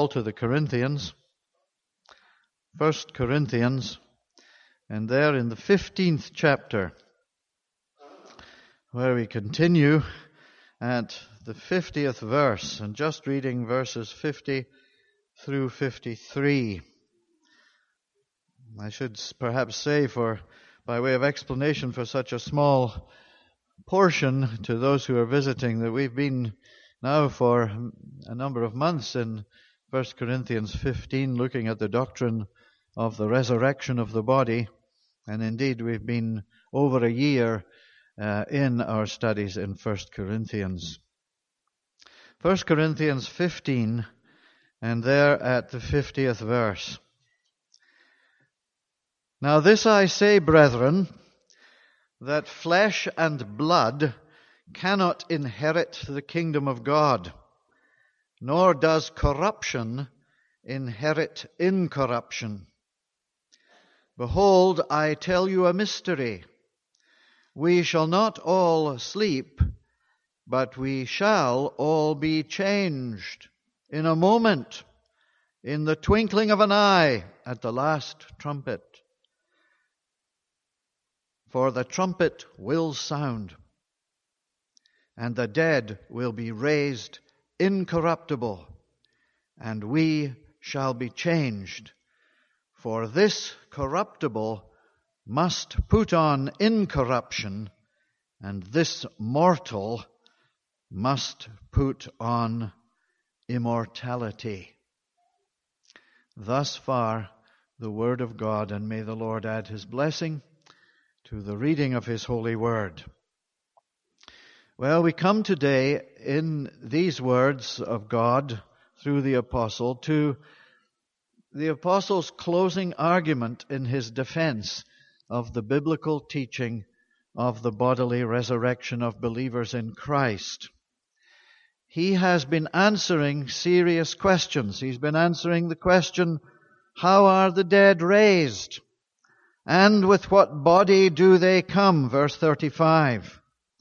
Paul to the Corinthians, 1 Corinthians, and there in the 15th chapter, where we continue at the 50th verse, and just reading verses 50 through 53. I should perhaps say, by way of explanation for such a small portion to those who are visiting, that we've been now for a number of months in 1 Corinthians 15 looking at the doctrine of the resurrection of the body, and indeed we've been over a year in our studies in 1 Corinthians. 1 Corinthians 15, and there at the 50th verse. Now this I say, brethren, that flesh and blood cannot inherit the kingdom of God, nor does corruption inherit incorruption. Behold, I tell you a mystery. We shall not all sleep, but we shall all be changed in a moment, in the twinkling of an eye, at the last trumpet. For the trumpet will sound, and the dead will be raised incorruptible, and we shall be changed. For this corruptible must put on incorruption, and this mortal must put on immortality. Thus far the word of God, and may the Lord add his blessing to the reading of his holy word. Well, we come today in these words of God through the apostle to the apostle's closing argument in his defense of the biblical teaching of the bodily resurrection of believers in Christ. He has been answering serious questions. He's been answering the question, how are the dead raised? And with what body do they come? Verse 35.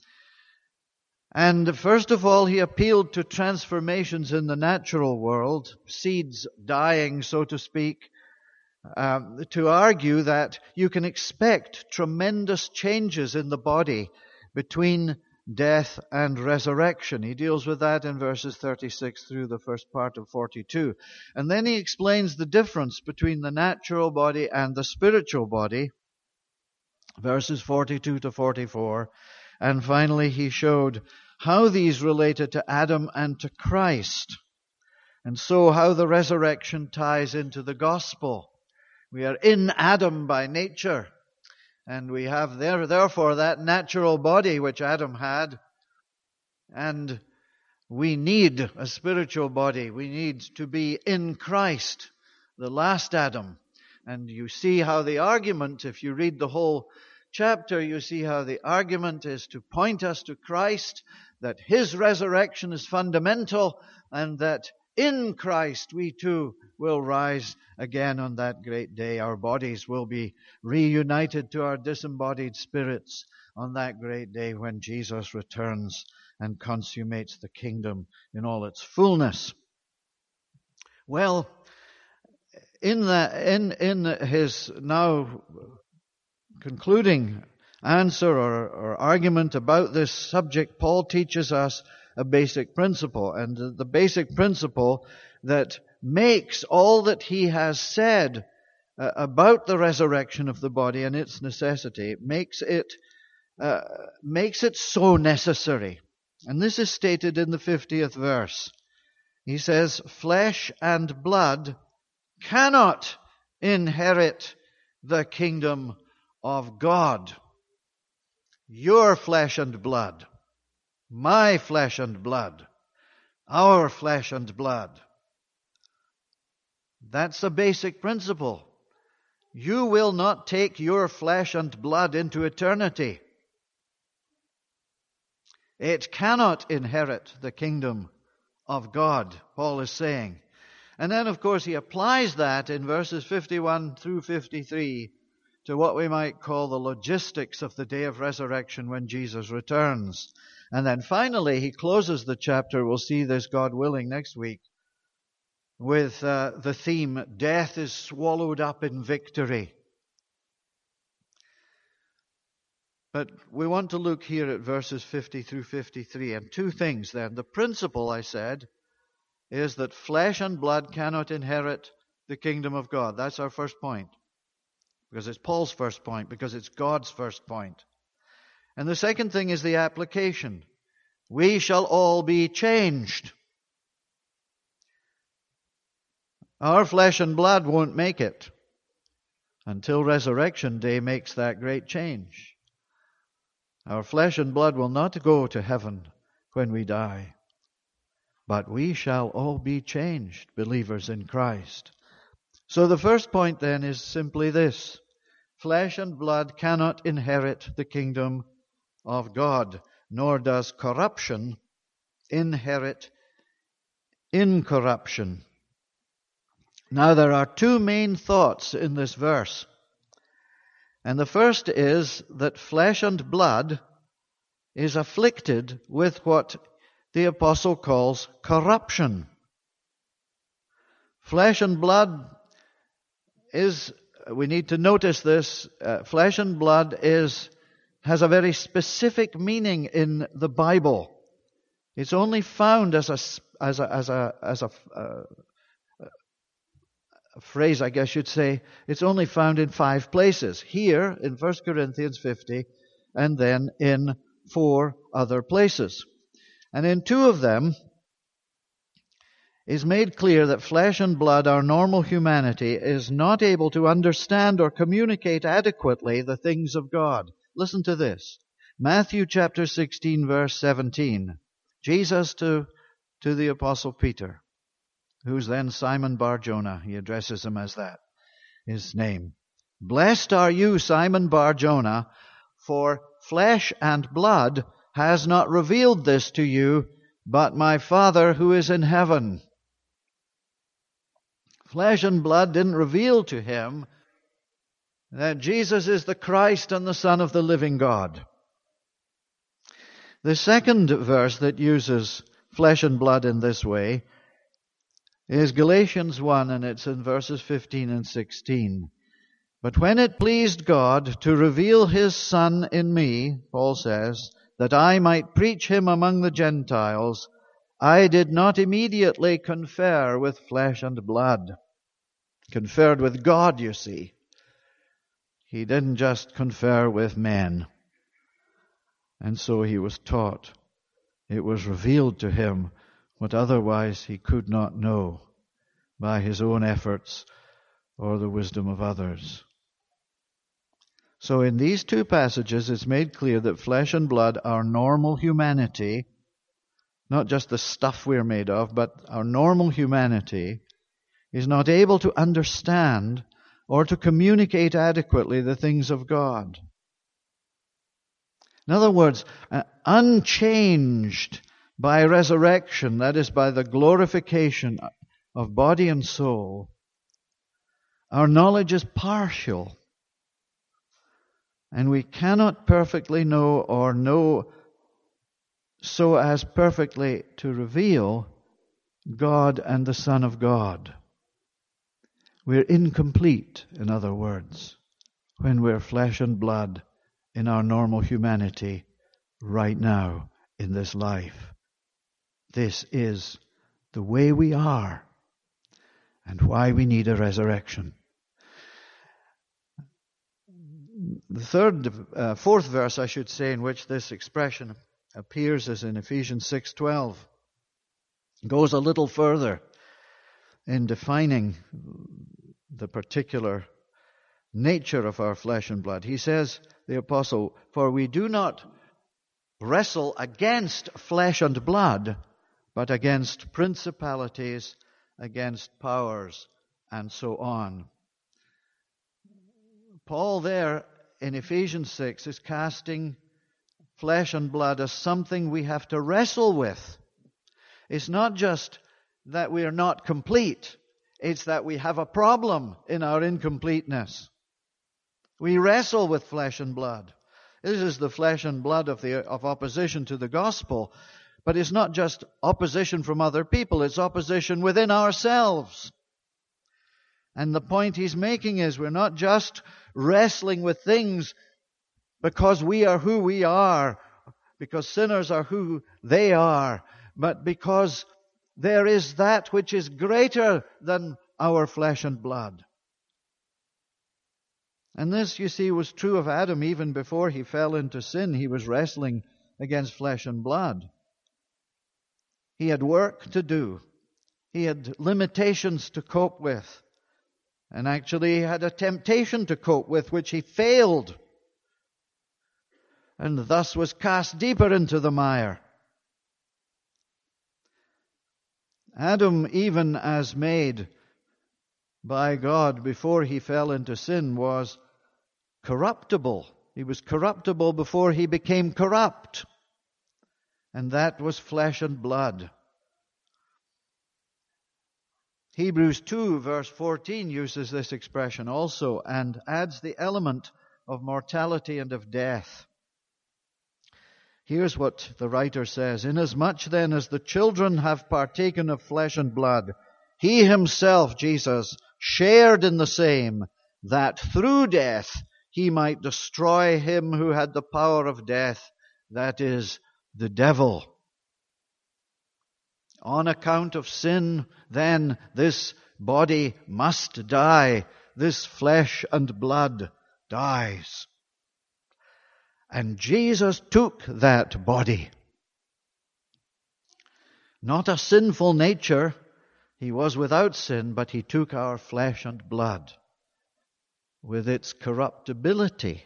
And first of all, he appealed to transformations in the natural world, seeds dying, so to speak, to argue that you can expect tremendous changes in the body between death and resurrection. He deals with that in verses 36 through the first part of 42. And then he explains the difference between the natural body and the spiritual body, verses 42 to 44. And finally he showed how these related to Adam and to Christ, and so how the resurrection ties into the gospel. We are in Adam by nature, and we have therefore that natural body which Adam had, and we need a spiritual body. We need to be in Christ, the last Adam. And you see how the argument, if you read the whole chapter, you see how the argument is to point us to Christ, that his resurrection is fundamental, and that in Christ we too will rise again on that great day. Our bodies will be reunited to our disembodied spirits on that great day when Jesus returns and consummates the kingdom in all its fullness. Well, in his now concluding answer or argument about this subject, Paul teaches us a basic principle, and the basic principle that makes all that he has said about the resurrection of the body and its necessity, makes it so necessary. And this is stated in the 50th verse. He says, flesh and blood cannot inherit the kingdom of God. Your flesh and blood, my flesh and blood, our flesh and blood. That's a basic principle. You will not take your flesh and blood into eternity. It cannot inherit the kingdom of God, Paul is saying. And then, of course, he applies that in verses 51 through 53 to what we might call the logistics of the day of resurrection when Jesus returns. And then finally, he closes the chapter. We'll see this, God willing, next week, with the theme, death is swallowed up in victory. But we want to look here at verses 50 through 53. And two things then. The principle, I said, is that flesh and blood cannot inherit the kingdom of God. That's our first point. Because it's Paul's first point, because it's God's first point. And the second thing is the application. We shall all be changed. Our flesh and blood won't make it until resurrection day makes that great change. Our flesh and blood will not go to heaven when we die, but we shall all be changed, believers in Christ. So the first point then is simply this: flesh and blood cannot inherit the kingdom of God, nor does corruption inherit incorruption. Now there are two main thoughts in this verse. And the first is that flesh and blood is afflicted with what the apostle calls corruption. Flesh and blood is, we need to notice this, flesh and blood has a very specific meaning in the Bible. It's only found as a phrase, I guess you'd say, it's only found in 5 places. Here in 1 Corinthians 50, and then in 4 other places. And in 2 of them is made clear that flesh and blood, our normal humanity, is not able to understand or communicate adequately the things of God. Listen to this. Matthew chapter 16, verse 17. Jesus to the apostle Peter, who's then Simon Bar-Jonah. He addresses him as that, his name. Blessed are you, Simon Bar-Jonah, for flesh and blood has not revealed this to you, but my Father who is in heaven. Flesh and blood didn't reveal to him that Jesus is the Christ and the Son of the living God. The second verse that uses flesh and blood in this way is Galatians 1, and it's in verses 15 and 16. But when it pleased God to reveal His Son in me, Paul says, that I might preach Him among the Gentiles, I did not immediately confer with flesh and blood. Conferred with God, you see. He didn't just confer with men. And so he was taught. It was revealed to him what otherwise he could not know by his own efforts or the wisdom of others. So in these 2 passages, it's made clear that flesh and blood, our normal humanity, not just the stuff we're made of, but our normal humanity, is not able to understand or to communicate adequately the things of God. In other words, unchanged by resurrection, that is, by the glorification of body and soul, our knowledge is partial. And we cannot perfectly know or know so as perfectly to reveal God and the Son of God. We're incomplete, in other words, when we're flesh and blood in our normal humanity right now in this life. This is the way we are and why we need a resurrection. The fourth verse, I should say, in which this expression appears is in Ephesians 6:12. It goes a little further in defining the particular nature of our flesh and blood. He says, the apostle, for we do not wrestle against flesh and blood, but against principalities, against powers, and so on. Paul there in Ephesians 6 is casting flesh and blood as something we have to wrestle with. It's not just that we are not complete. It's that we have a problem in our incompleteness. We wrestle with flesh and blood. This is the flesh and blood of opposition to the gospel. But it's not just opposition from other people, it's opposition within ourselves. And the point he's making is we're not just wrestling with things because we are who we are, because sinners are who they are, but because there is that which is greater than our flesh and blood. And this, you see, was true of Adam even before he fell into sin. He was wrestling against flesh and blood. He had work to do. He had limitations to cope with. And actually he had a temptation to cope with, which he failed. And thus was cast deeper into the mire. Adam, even as made by God before he fell into sin, was corruptible. He was corruptible before he became corrupt. And that was flesh and blood. Hebrews 2 verse 14 uses this expression also and adds the element of mortality and of death. Here's what the writer says: "Inasmuch then as the children have partaken of flesh and blood, he himself, Jesus, shared in the same, that through death he might destroy him who had the power of death, that is, the devil." On account of sin, then, this body must die. This flesh and blood dies. And Jesus took that body. Not a sinful nature. He was without sin, but he took our flesh and blood with its corruptibility.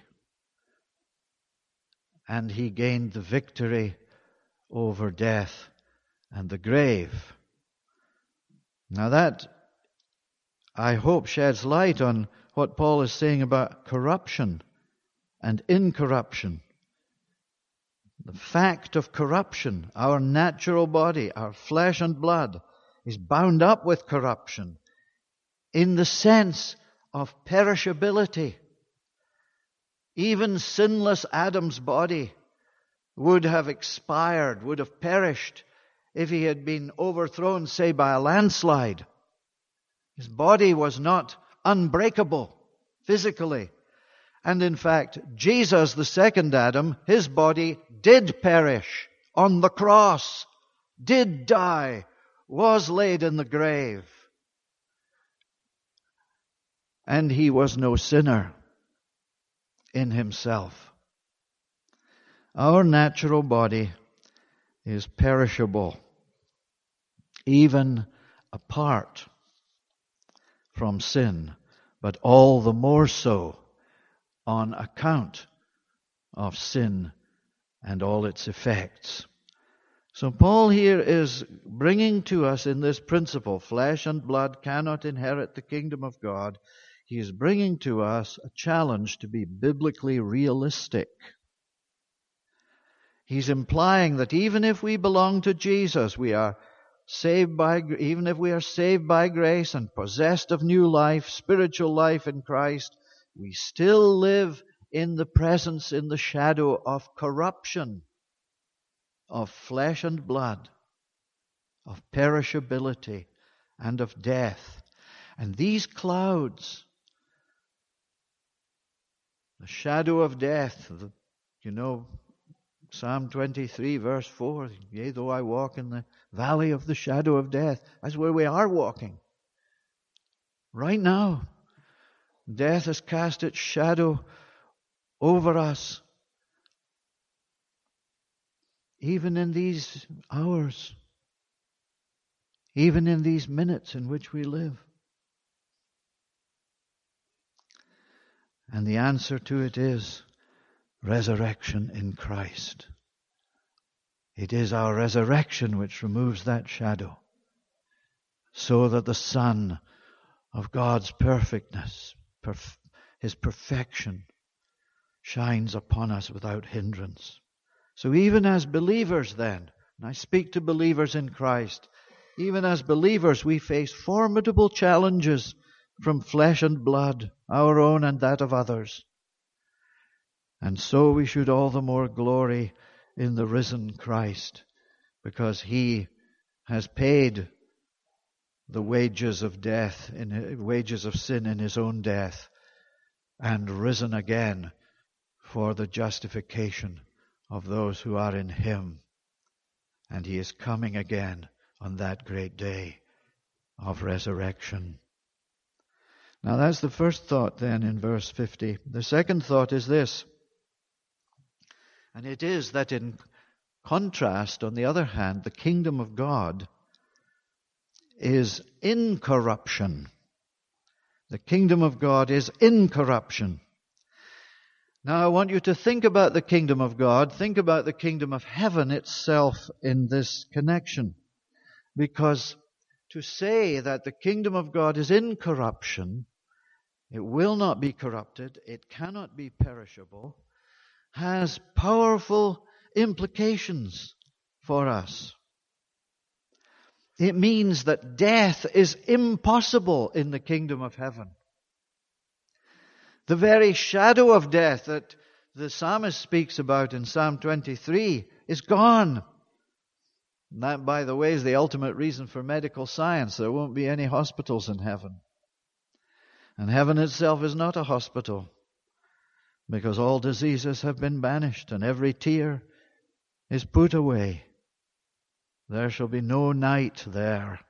And he gained the victory over death and the grave. Now that, I hope, sheds light on what Paul is saying about corruption and incorruption. The fact of corruption, our natural body, our flesh and blood, is bound up with corruption in the sense of perishability. Even sinless Adam's body would have expired, would have perished if he had been overthrown, say, by a landslide. His body was not unbreakable physically. And in fact, Jesus, the second Adam, his body did perish on the cross, did die, was laid in the grave. And he was no sinner in himself. Our natural body is perishable, even apart from sin, but all the more so on account of sin and all its effects. So Paul here is bringing to us in this principle, flesh and blood cannot inherit the kingdom of God. He is bringing to us a challenge to be biblically realistic. He's implying that even if we belong to Jesus, we are saved by, even if we are saved by grace and possessed of new life, spiritual life in Christ, we still live in the presence, in the shadow of corruption, of flesh and blood, of perishability and of death. And these clouds, the shadow of death, Psalm 23 verse 4, "Yea, though I walk in the valley of the shadow of death." That's where we are walking. Right now, death has cast its shadow over us. Even in these hours, even in these minutes in which we live. And the answer to it is resurrection in Christ. It is our resurrection which removes that shadow, so that the Son of God's perfectness, His perfection, shines upon us without hindrance. So even as believers then, and I speak to believers in Christ, even as believers we face formidable challenges from flesh and blood, our own and that of others. And so we should all the more glory in the risen Christ, because He has paid the wages of sin in His own death, and risen again for the justification of those who are in Him. And He is coming again on that great day of resurrection. Now that's the first thought then in verse 50. The second thought is this, and it is that in contrast, on the other hand, the kingdom of God is incorruption. The kingdom of God is incorruption. Now I want you to think about the kingdom of God, think about the kingdom of heaven itself in this connection. Because to say that the kingdom of God is incorruption, it will not be corrupted, it cannot be perishable, has powerful implications for us. It means that death is impossible in the kingdom of heaven. The very shadow of death that the psalmist speaks about in Psalm 23 is gone. And that, by the way, is the ultimate reason for medical science. There won't be any hospitals in heaven. And heaven itself is not a hospital, because all diseases have been banished and every tear is put away. There shall be no night there.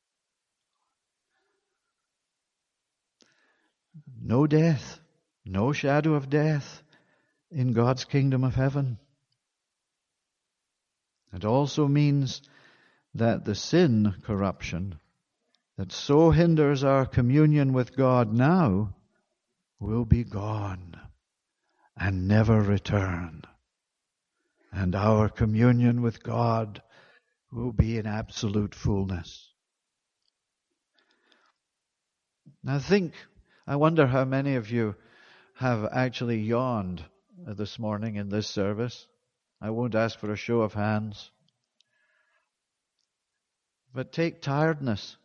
No death, no shadow of death in God's kingdom of heaven. It also means that the sin corruption that so hinders our communion with God now will be gone and never return. And our communion with God will be in absolute fullness. Now I wonder how many of you have actually yawned this morning in this service. I won't ask for a show of hands. But take tiredness.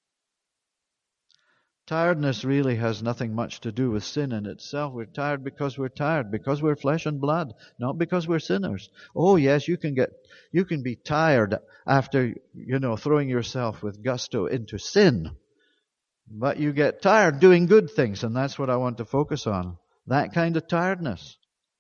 Tiredness really has nothing much to do with sin in itself. We're tired, because we're flesh and blood, not because we're sinners. Oh yes, you can be tired after, throwing yourself with gusto into sin. But you get tired doing good things, and that's what I want to focus on. That kind of tiredness.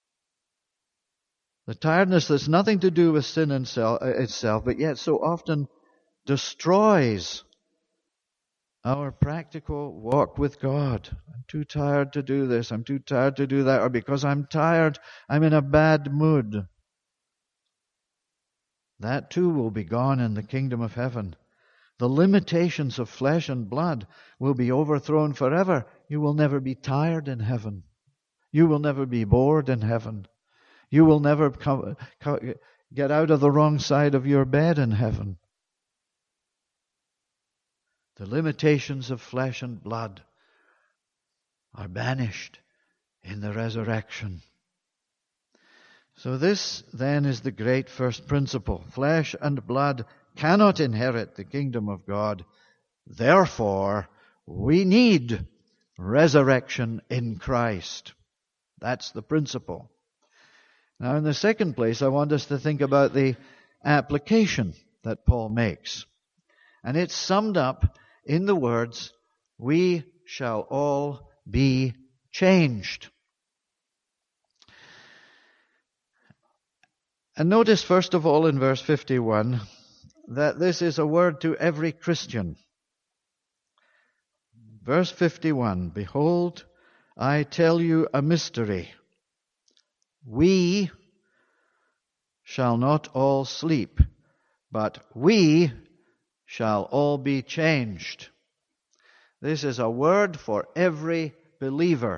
The tiredness that's nothing to do with sin itself, but yet so often destroys our practical walk with God. I'm too tired to do this, I'm too tired to do that, or because I'm tired, I'm in a bad mood. That too will be gone in the kingdom of heaven. The limitations of flesh and blood will be overthrown forever. You will never be tired in heaven. You will never be bored in heaven. You will never get out of the wrong side of your bed in heaven. The limitations of flesh and blood are banished in the resurrection. So this then is the great first principle. Flesh and blood cannot inherit the kingdom of God. Therefore, we need resurrection in Christ. That's the principle. Now, in the second place, I want us to think about the application that Paul makes. And it's summed up in the words, we shall all be changed. And notice first of all in verse 51 that this is a word to every Christian. Verse 51, behold, I tell you a mystery. We shall not all sleep, but we shall all be changed. This is a word for every believer.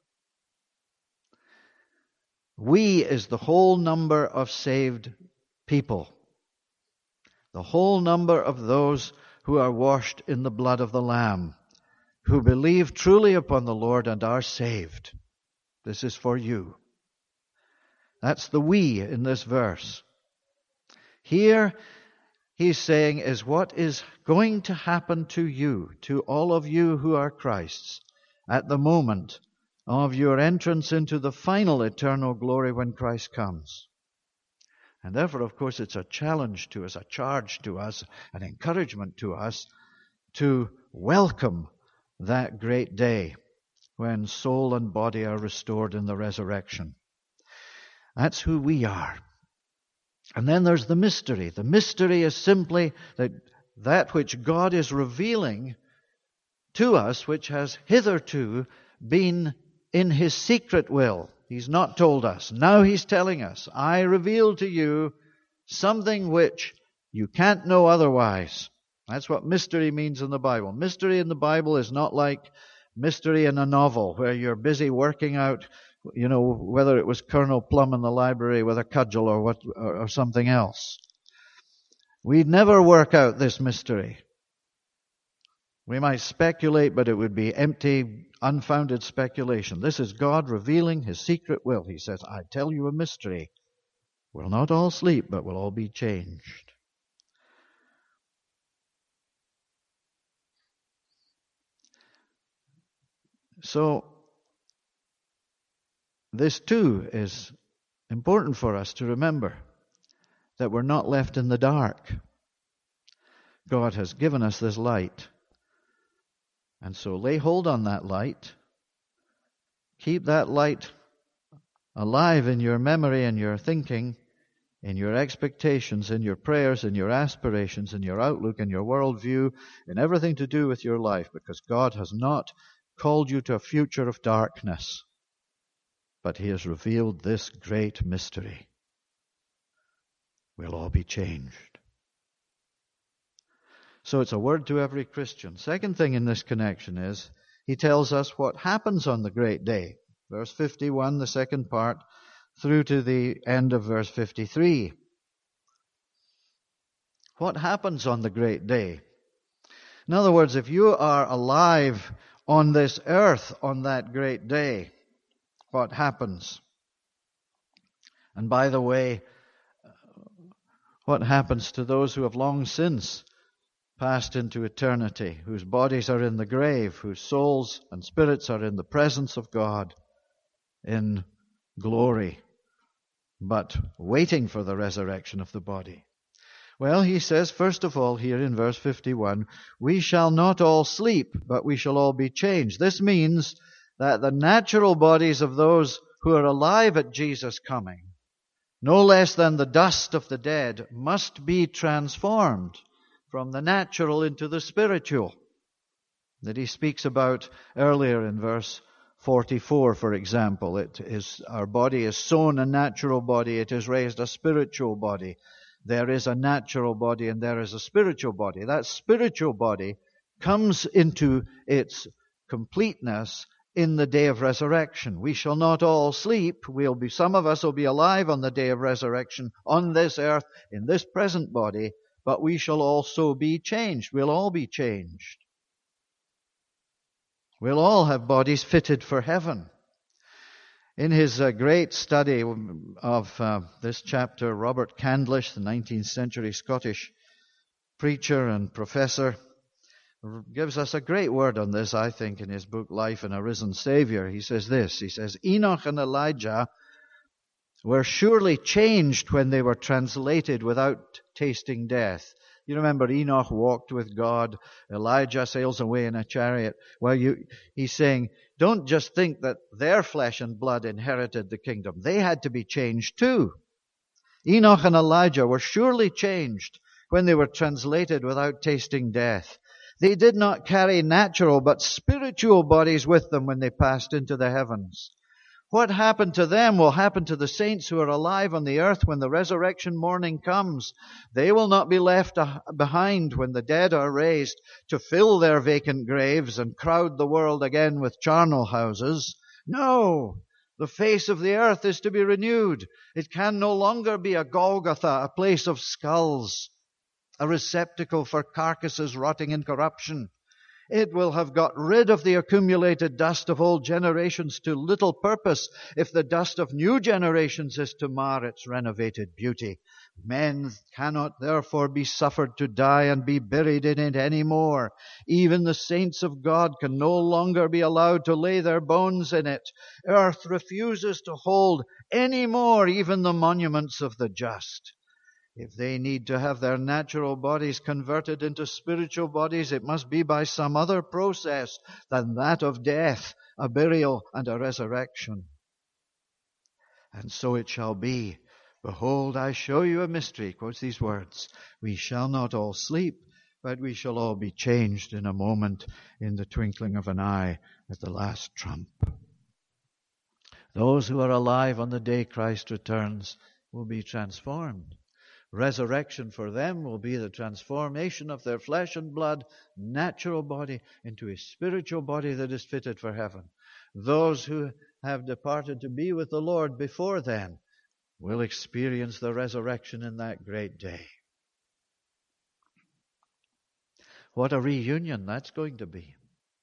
We is the whole number of saved people. The whole number of those who are washed in the blood of the Lamb, who believe truly upon the Lord and are saved. This is for you. That's the we in this verse. Here, he's saying is what is going to happen to you, to all of you who are Christ's, at the moment of your entrance into the final eternal glory when Christ comes. And therefore, of course, it's a challenge to us, a charge to us, an encouragement to us to welcome that great day when soul and body are restored in the resurrection. That's who we are. And then there's the mystery. The mystery is simply that which God is revealing to us, which has hitherto been in His secret will. He's not told us. Now He's telling us, I reveal to you something which you can't know otherwise. That's what mystery means in the Bible. Mystery in the Bible is not like mystery in a novel where you're busy working out, whether it was Colonel Plum in the library with a cudgel or something else. We'd never work out this mystery. We might speculate, but it would be empty, unfounded speculation. This is God revealing His secret will. He says, I tell you a mystery. We'll not all sleep, but we'll all be changed. So, this too is important for us to remember, that we're not left in the dark. God has given us this light. And so lay hold on that light. Keep that light alive in your memory and your thinking, in your expectations, in your prayers, in your aspirations, in your outlook, in your worldview, in everything to do with your life, because God has not called you to a future of darkness, but He has revealed this great mystery. We'll all be changed. So it's a word to every Christian. Second thing in this connection is, He tells us what happens on the great day. Verse 51, the second part, through to the end of verse 53. What happens on the great day? In other words, if you are alive on this earth on that great day, what happens? And by the way, what happens to those who have long since passed into eternity, whose bodies are in the grave, whose souls and spirits are in the presence of God in glory, but waiting for the resurrection of the body? Well, he says, first of all, here in verse 51, we shall not all sleep, but we shall all be changed. This means that the natural bodies of those who are alive at Jesus' coming, no less than the dust of the dead, must be transformed from the natural into the spiritual, that he speaks about earlier in verse 44, for example. Our body is sown a natural body, it is raised a spiritual body. There is a natural body and there is a spiritual body. That spiritual body comes into its completeness in the day of resurrection. We shall not all sleep. Some of us will be alive on the day of resurrection on this earth, in this present body, but we shall also be changed. We'll all be changed. We'll all have bodies fitted for heaven. In his great study of this chapter, Robert Candlish, the 19th century Scottish preacher and professor, gives us a great word on this, I think, in his book, Life and a Risen Savior. He says this, he says, Enoch and Elijah were surely changed when they were translated without tasting death. You remember Enoch walked with God, Elijah sails away in a chariot. Well, he's saying, don't just think that their flesh and blood inherited the kingdom. They had to be changed too. Enoch and Elijah were surely changed when they were translated without tasting death. They did not carry natural but spiritual bodies with them when they passed into the heavens. What happened to them will happen to the saints who are alive on the earth when the resurrection morning comes. They will not be left behind when the dead are raised to fill their vacant graves and crowd the world again with charnel houses. No, the face of the earth is to be renewed. It can no longer be a Golgotha, a place of skulls, a receptacle for carcasses rotting in corruption. It will have got rid of the accumulated dust of old generations to little purpose if the dust of new generations is to mar its renovated beauty. Men cannot therefore be suffered to die and be buried in it any more. Even the saints of God can no longer be allowed to lay their bones in it. Earth refuses to hold any more even the monuments of the just. If they need to have their natural bodies converted into spiritual bodies, it must be by some other process than that of death, a burial, and a resurrection. And so it shall be. Behold, I show you a mystery. Quotes these words. We shall not all sleep, but we shall all be changed in a moment, in the twinkling of an eye, at the last trump. Those who are alive on the day Christ returns will be transformed. Resurrection for them will be the transformation of their flesh and blood, natural body, into a spiritual body that is fitted for heaven. Those who have departed to be with the Lord before then will experience the resurrection in that great day. What a reunion that's going to be.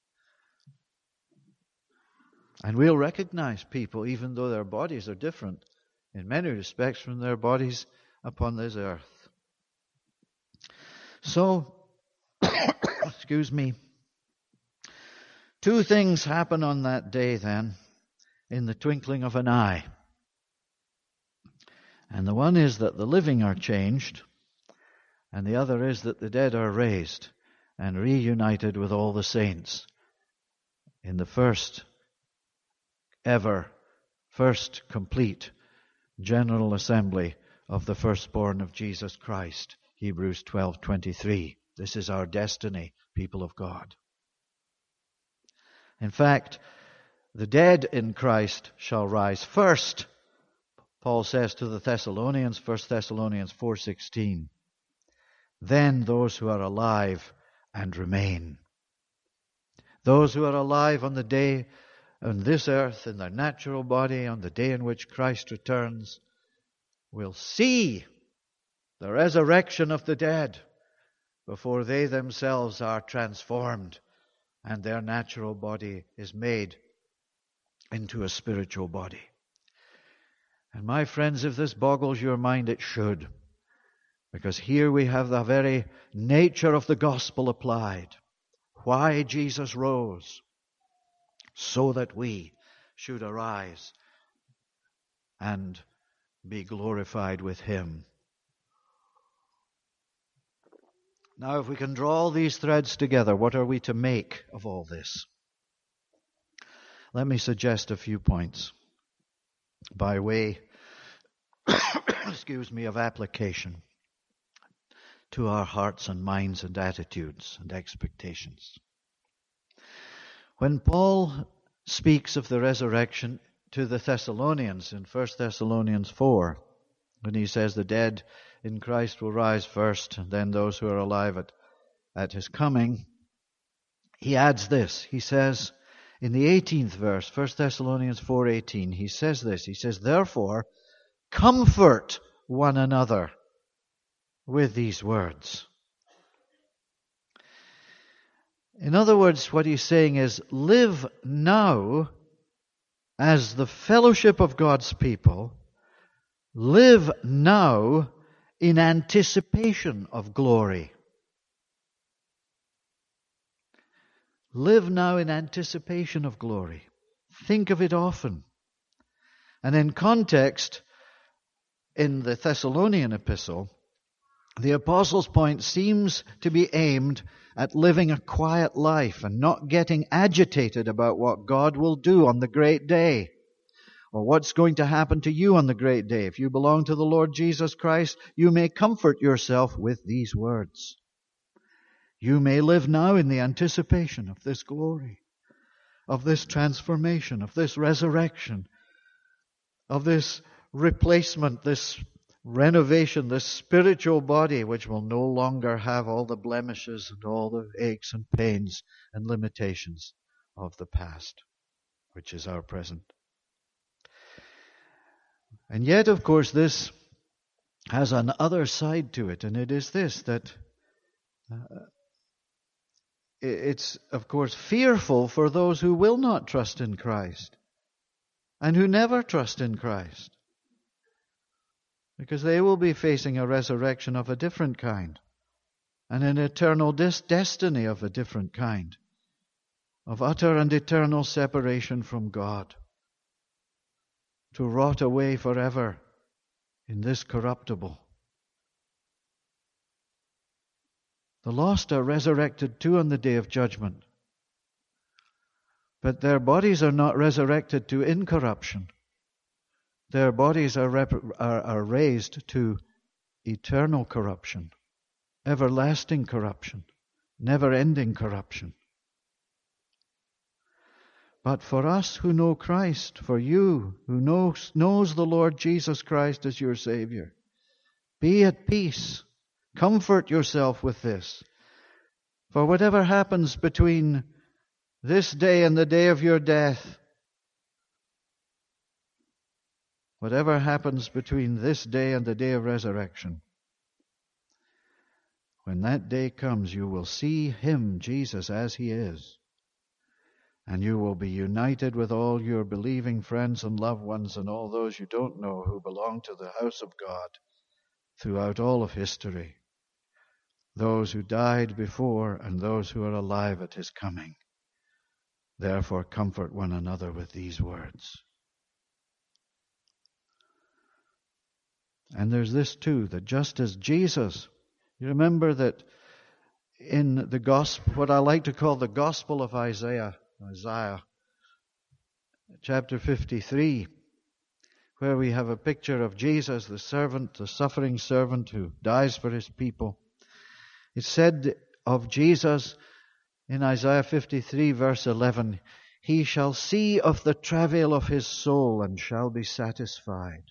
And we'll recognize people, even though their bodies are different in many respects from their bodies upon this earth. So, excuse me, two things happen on that day then, in the twinkling of an eye. And the one is that the living are changed, and the other is that the dead are raised and reunited with all the saints in the first complete general assembly of the firstborn of Jesus Christ. Hebrews 12:23. This is our destiny, people of God. In fact, the dead in Christ shall rise first. Paul says to the Thessalonians, 1 Thessalonians 4:16. Then those who are alive and remain. Those who are alive on the day on this earth, in their natural body, on the day in which Christ returns, will see the resurrection of the dead before they themselves are transformed and their natural body is made into a spiritual body. And my friends, if this boggles your mind, it should. Because here we have the very nature of the gospel applied. Why Jesus rose, so that we should arise and be glorified with Him. Now, if we can draw all these threads together, what are we to make of all this? Let me suggest a few points by way, of application to our hearts and minds and attitudes and expectations. When Paul speaks of the resurrection to the Thessalonians in 1 Thessalonians 4, when he says the dead in Christ will rise first, and then those who are alive at His coming, he adds this. He says in the 18th verse, 1 Thessalonians 4:18, he says this. He says, therefore, comfort one another with these words. In other words, what he's saying is, live now as the fellowship of God's people. Live now in anticipation of glory. Live now in anticipation of glory. Think of it often. And in context, in the Thessalonian epistle, the apostle's point seems to be aimed at living a quiet life and not getting agitated about what God will do on the great day, or what's going to happen to you on the great day. If you belong to the Lord Jesus Christ, you may comfort yourself with these words. You may live now in the anticipation of this glory, of this transformation, of this resurrection, of this replacement, this renovation, this spiritual body which will no longer have all the blemishes and all the aches and pains and limitations of the past, which is our present. And yet, of course, this has an other side to it, and it is this, that it's, of course, fearful for those who will not trust in Christ and who never trust in Christ. because they will be facing a resurrection of a different kind and an eternal destiny of a different kind, of utter and eternal separation from God, to rot away forever in this corruptible. The lost are resurrected too on the day of judgment, but their bodies are not resurrected to incorruption. Their bodies are raised to eternal corruption, everlasting corruption, never-ending corruption. But for us who know Christ, for you who knows the Lord Jesus Christ as your Savior, be at peace. Comfort yourself with this. For whatever happens between this day and the day of your death, whatever happens between this day and the day of resurrection, when that day comes, you will see Him, Jesus, as He is. And you will be united with all your believing friends and loved ones and all those you don't know who belong to the house of God throughout all of history. Those who died before and those who are alive at His coming. Therefore, comfort one another with these words. And there's this too, that just as Jesus, you remember that in the gospel, what I like to call the Gospel of Isaiah chapter 53, where we have a picture of Jesus, the servant, the suffering servant who dies for His people. It said of Jesus in Isaiah 53 verse 11, He shall see of the travail of His soul and shall be satisfied.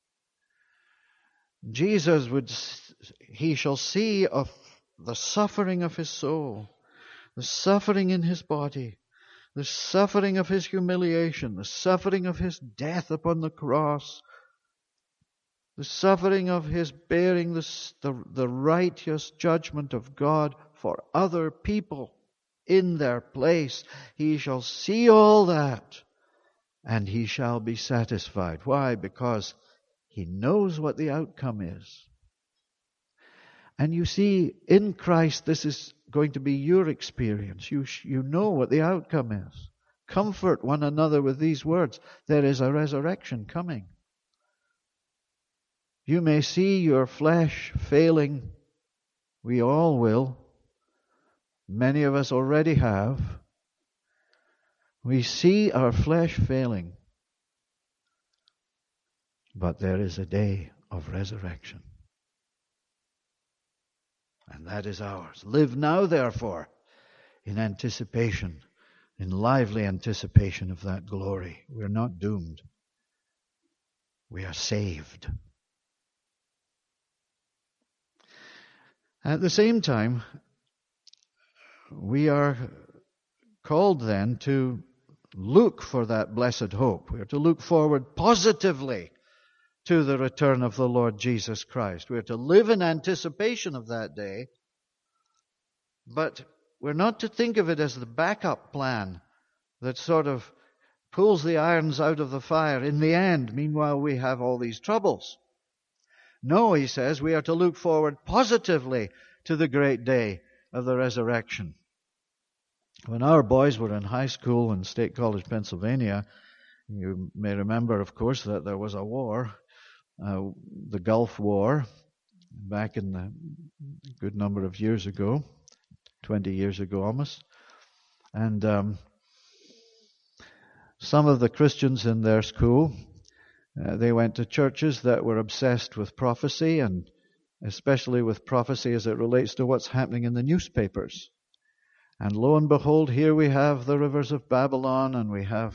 Jesus He shall see of the suffering of His soul, the suffering in His body, the suffering of His humiliation, the suffering of His death upon the cross, the suffering of His bearing the righteous judgment of God for other people in their place. He shall see all that, and He shall be satisfied. Why? Because He knows what the outcome is. And you see, in Christ, this is going to be your experience. You know what the outcome is. Comfort one another with these words. There is a resurrection coming. You may see your flesh failing. We all will. Many of us already have. We see our flesh failing. But there is a day of resurrection. And that is ours. Live now, therefore, in anticipation, in lively anticipation of that glory. We're not doomed. We are saved. At the same time, we are called then to look for that blessed hope. We are to look forward positively to the return of the Lord Jesus Christ. We are to live in anticipation of that day, but we're not to think of it as the backup plan that sort of pulls the irons out of the fire in the end. Meanwhile, we have all these troubles. No, he says, we are to look forward positively to the great day of the resurrection. When our boys were in high school in State College, Pennsylvania, you may remember, of course, that there was a war, the Gulf War, back in a good number of years ago, 20 years ago almost. And some of the Christians in their school, they went to churches that were obsessed with prophecy, and especially with prophecy as it relates to what's happening in the newspapers. And lo and behold, here we have the rivers of Babylon, and we have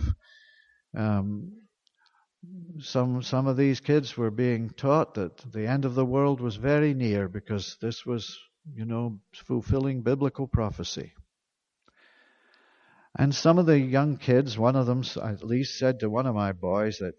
some of these kids were being taught that the end of the world was very near because this was, fulfilling biblical prophecy. And some of the young kids, one of them at least said to one of my boys that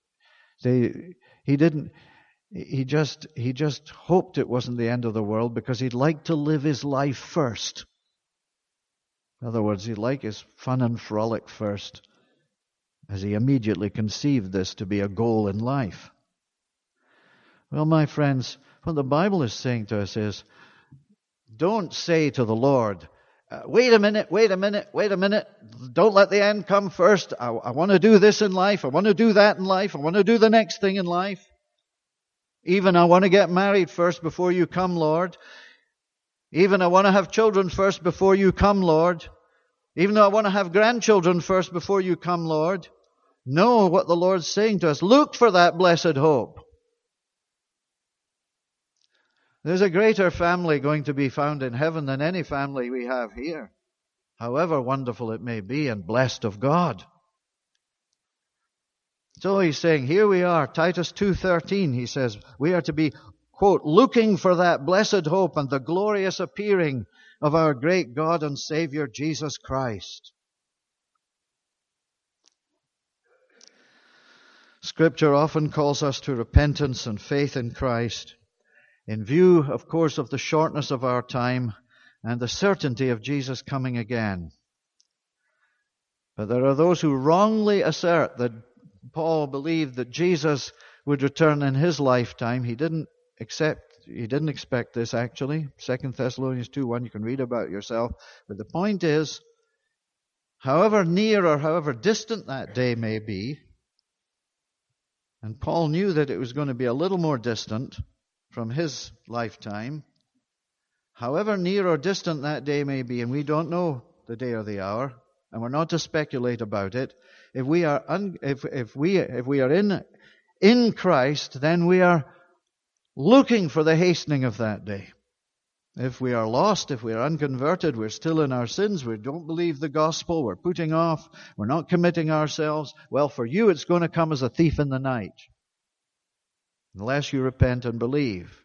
he just hoped it wasn't the end of the world because he'd like to live his life first. In other words, he'd like his fun and frolic first, as he immediately conceived this to be a goal in life. Well, my friends, what the Bible is saying to us is, don't say to the Lord, wait a minute, don't let the end come first. I want to do this in life, I want to do that in life, I want to do the next thing in life. Even I want to get married first before you come, Lord. Even I want to have children first before you come, Lord. Even though I want to have grandchildren first before you come, Lord. No, what the Lord's saying to us, look for that blessed hope. There's a greater family going to be found in heaven than any family we have here, however wonderful it may be and blessed of God. So he's saying, here we are, Titus 2:13, he says, we are to be, quote, looking for that blessed hope and the glorious appearing of our great God and Savior Jesus Christ. Scripture often calls us to repentance and faith in Christ, in view, of course, of the shortness of our time and the certainty of Jesus coming again. But there are those who wrongly assert that Paul believed that Jesus would return in his lifetime. He didn't expect this, actually. 2 Thessalonians 2:1, you can read about it yourself. But the point is, however near or however distant that day may be, and Paul knew that it was going to be a little more distant from his lifetime, however near or distant that day may be, and we don't know the day or the hour, and we're not to speculate about it. If we are in Christ, then we are looking for the hastening of that day. If we are lost, if we are unconverted, we're still in our sins, we don't believe the gospel, we're putting off, we're not committing ourselves, well, for you it's going to come as a thief in the night, unless you repent and believe.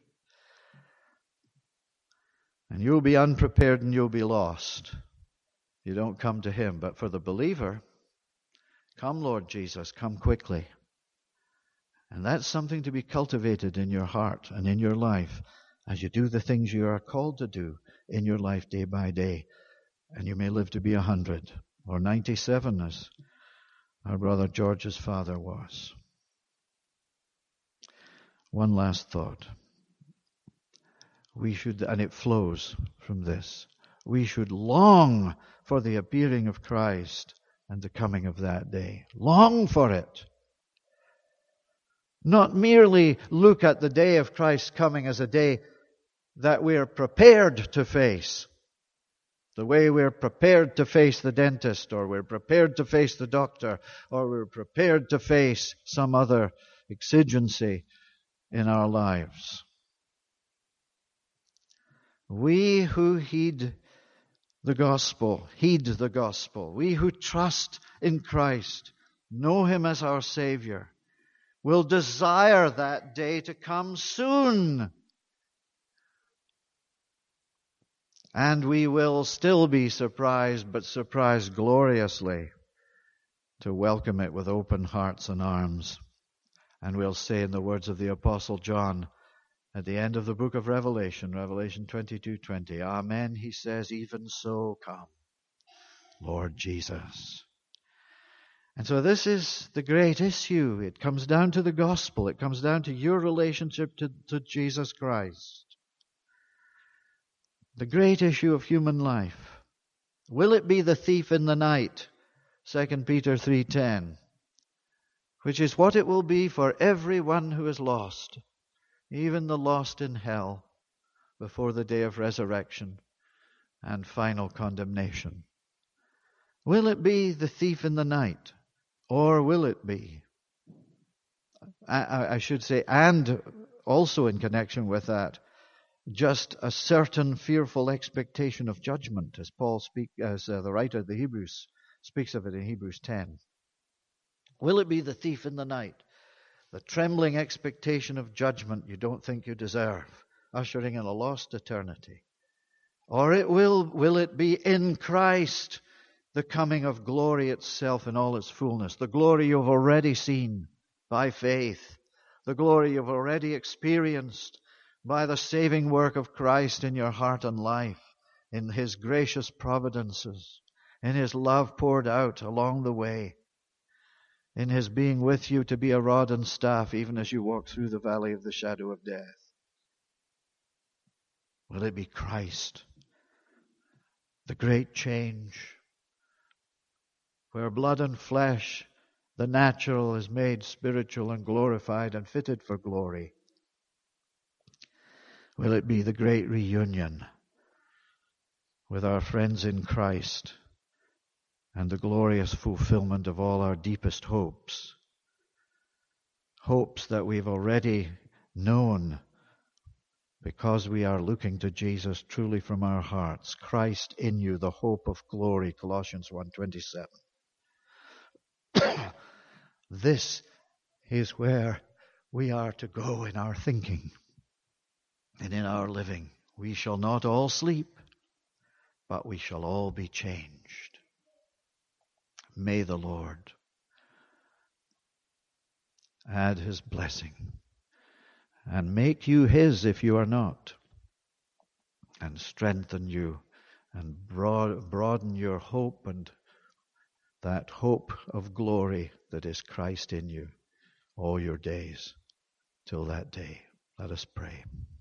And you'll be unprepared and you'll be lost. You don't come to Him. But for the believer, come, Lord Jesus, come quickly. And that's something to be cultivated in your heart and in your life as you do the things you are called to do in your life day by day. And you may live to be 100 or 97, as our brother George's father was. One last thought. We should, and it flows from this, we should long for the appearing of Christ and the coming of that day. Long for it. Not merely look at the day of Christ's coming as a day that we are prepared to face. The way we're prepared to face the dentist, or we're prepared to face the doctor, or we're prepared to face some other exigency in our lives. We who heed the gospel, we who trust in Christ, know Him as our Savior, will desire that day to come soon. And we will still be surprised, but surprised gloriously, to welcome it with open hearts and arms. And we'll say in the words of the Apostle John, at the end of the book of Revelation, Revelation 22:20, Amen, he says, even so come, Lord Jesus. And so this is the great issue. It comes down to the gospel. It comes down to your relationship to Jesus Christ. The great issue of human life. Will it be the thief in the night? 2 Peter 3:10, which is what it will be for everyone who is lost, even the lost in hell, before the day of resurrection and final condemnation. Will it be the thief in the night? Or will it be, I should say, and also in connection with that, just a certain fearful expectation of judgment, as the writer of the Hebrews speaks of it in Hebrews 10. Will it be the thief in the night? The trembling expectation of judgment you don't think you deserve, ushering in a lost eternity. Or will it be in Christ, the coming of glory itself in all its fullness, the glory you've already seen by faith, the glory you've already experienced by the saving work of Christ in your heart and life, in His gracious providences, in His love poured out along the way. in His being with you to be a rod and staff even as you walk through the valley of the shadow of death? Will it be Christ, the great change, where blood and flesh, the natural, is made spiritual and glorified and fitted for glory? Will it be the great reunion with our friends in Christ and the glorious fulfillment of all our deepest hopes? Hopes that we've already known because we are looking to Jesus truly from our hearts. Christ in you, the hope of glory, Colossians 1:27. This is where we are to go in our thinking and in our living. We shall not all sleep, but we shall all be changed. May the Lord add His blessing and make you His if you are not, and strengthen you and broaden your hope and that hope of glory that is Christ in you all your days till that day. Let us pray.